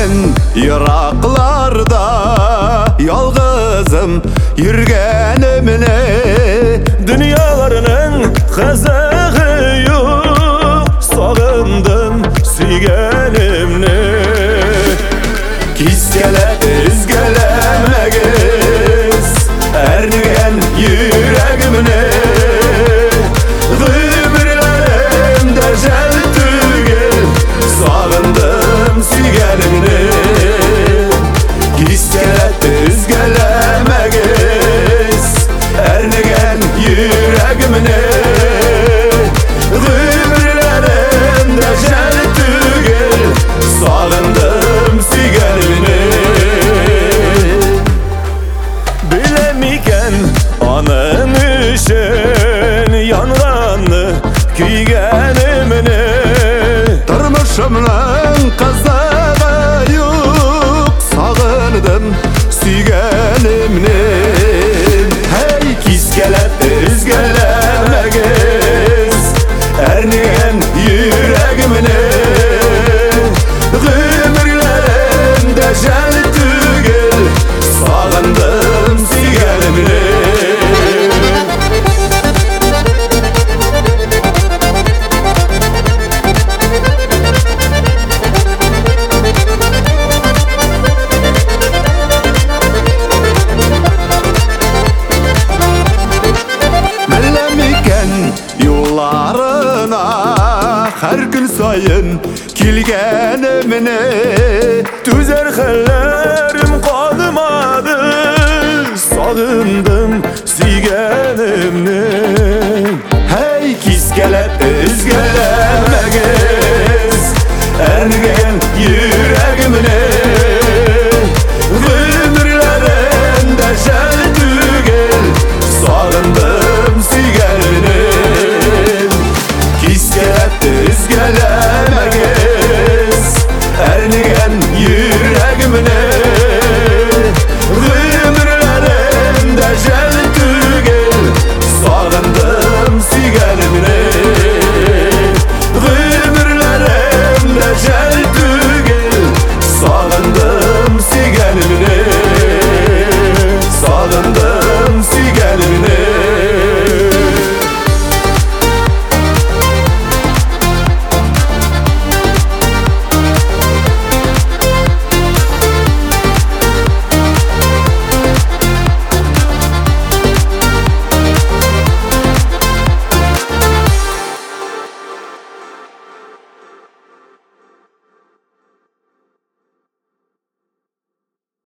Ben yıraklarda yalgızım yürgenimne, Dünyalarının kazığı yok, sağındım süygenimni. Kiskeledi üzgelemegiz ernigen yüreğimne. Gümürlerim dercel tügel, sağındım süygenimni. Kiskeledi üzgelemegiz ernigen yüreğimne. Gümürlerim dercel tügel, sağındım süygenimni. Bilemiken anın üçün yanranlı kuygenimni. Durmuşumdan kazağı yok, sağındım süygenimni. Hey kiskeletli üzgelemegiz ernigen yüreğimni. Gümürlerim decel tügel, sağındım süygenimni. Mellemiken yollarına her gün sayın kilgenimne. Tüzer hallerim kalmadı, sağındım süygenimni. Hey kiskeletli üzgelemegiz